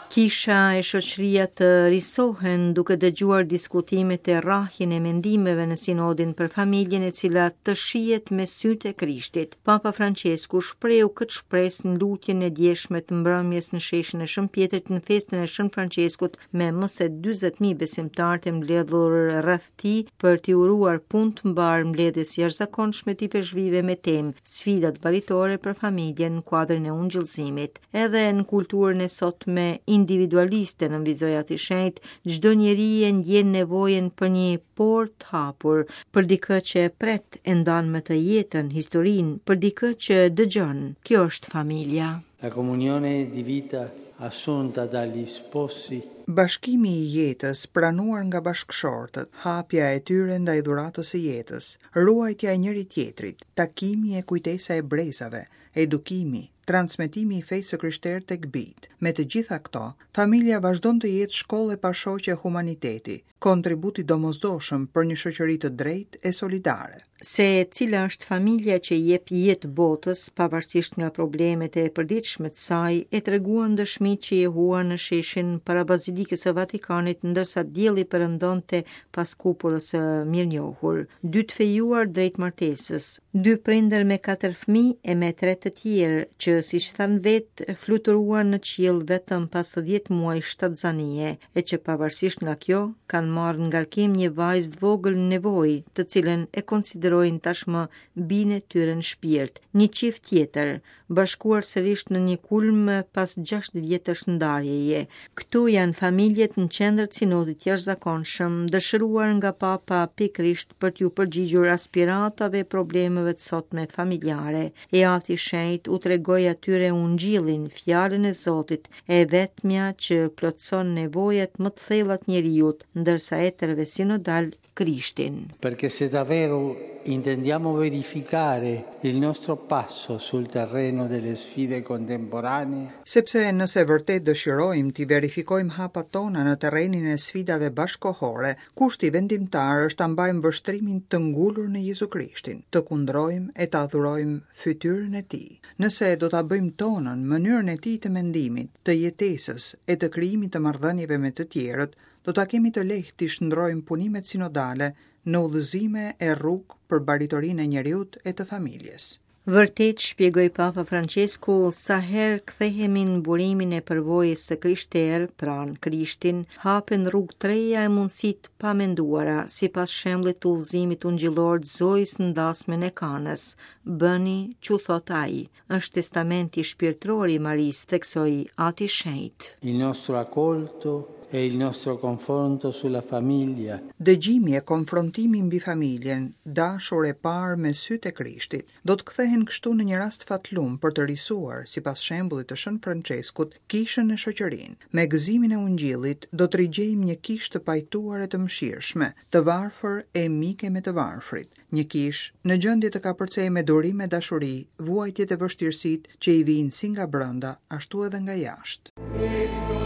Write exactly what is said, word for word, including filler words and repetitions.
Kisha e shoqëria të risohen duke dëgjuar diskutimet e rrahjen e mendimeve në sinodin për familjen e cila të shihet me sytë e Krishtit. Papa Francesku shprehu këtë shpresë në lutjen e djeshme të mbrëmjes në sheshin e Shën Pjetrit në festën e Shën Franceskut me më se dyzet mijë besimtarë të mbledhur rreth tij për t'i uruar punë të mbar mbledhjes jashtëzakonshme të peshvive me temë sfidat baritore për familjen në kuadrin e ungjillëzimit. Edhe në kulturën e sotme individualiste në vizojat i shenjtë, çdo njeri e ndjen nevojën për një portë të hapur, për dikë që e pret e ndan me të jetën, historinë, për dikë që dëgjon. Kjo është familja. La comunione di vita assunta dagli sposi. Bashkimi i jetës pranuar nga bashkëshortët, hapja e tyre ndaj dhuratës së jetës, ruajtja e njëri tjetrit, takimi e kujtesa e brezave, edukimi, transmetimi i fesë së krishterë tek bijtë. Me të gjitha këto, familja vazhdon të jetë shkollë e pashoqe e humaniteti, kontributi domosdoshëm për një shoqëri të drejtë e solidare. Se cila është familja që jep jetë botës, pavarësisht nga problemet e përditshme të saj, e treguan dëshmitë që jehua në sheshin para Bazilikës së Vatikanit, ndërsa dielli perëndonte pas kupolës së mirënjohur. Dy të fejuar drejt martesës, dy prindër me katër fëmijë e me tre të tjerë që, siç thanë vetë, fluturuan në qiell vetëm pas dhjetë muaj shtatzanie, e që pavarësisht nga kjo kanë marrë ngarkim një vajzë të vogël në nevojë, të cilën e konsiderojnë tashmë bijën e tyre në shpirt. Një çift tjetër, bashkuar sërish në një kulm pas gjashtë vjetësh ndarjeje. Këtu janë familjet në qendër të sinodit jashtëzakonshëm, dëshiruar nga Papa pikërisht për t'ju përgjigjur aspiratave e problemeve të sotme familjare. E Ati i Shenjtë u tregoi atyre ungjillin, fjalën e Zotit, e vetmja që plotson nevojat më të thella të njerëzit, ndërsa eterve sinodal Krishtin. Perché se davvero intendiamo verificare il nostro passo sul terreno delle sfide contemporanee, sepse nëse vërtet dëshirojmë të verifikojmë hapat tona në terrenin e sfidave bashkohore, kushti vendimtar është ta mbajmë vështrimin të ngulur në Jezu Krishtin, të kundrojmë e të adhurojmë fytyrën e tij. Nëse do ta bëjmë tonën mënyrën e tij të mendimit, të jetesës e të krijimit të marrëdhënieve me të tjerët, do ta kemi të lehtë të shndrojmë punimet sinodale në udhëzime e rrugë për baritorinë e njerëzit e të familjes. Vërtet, shpjegoi Papa Francesku, sa herë kthehemi në burimin e përvojës së krishterë, pranë Krishtin, hapen rrugë të reja e mundësitë pa menduara, sipas shembullit të udhëzimit ungjillor të Zojës në dasmen e Kanës. Bëni çu thot ai. Është testamenti shpirtëror i Marisë, theksoi Ati i Shenjtë. Il nostro accolto e il nostro confronto sulla famiglia. Dëgjimi e konfrontimi mbi familjen, dashur e parë me sytë e Krishtit, do të kthehen kështu në një rast fatlum për të risuar, sipas shembullit të Shën Franceskut, kishën e shoqërinë. Me gëzimin e ungjillit do të rigjejmë një kishë të pajtuar e të mëshirshme, të varfër e mike me të varfrit. Një kishë në gjendje të kapërcej me durim e dashuri, vuajtjet e vështirësitë që i vijnë si nga brenda, ashtu edhe nga jashtë.